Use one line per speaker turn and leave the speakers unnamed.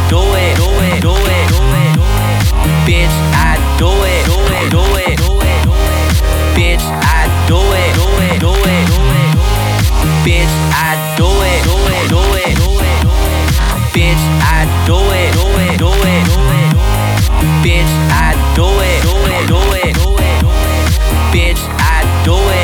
do it, do it, do it, do it. Bitch, I do it, do it, do it, do it. Bitch, I do it, do it, do it, do it. Bitch, I do it, do it, do it, do it. Bitch, I do it, do it, do it, do it. Bitch, I do it, do it, do it, do it. Bitch, I do it.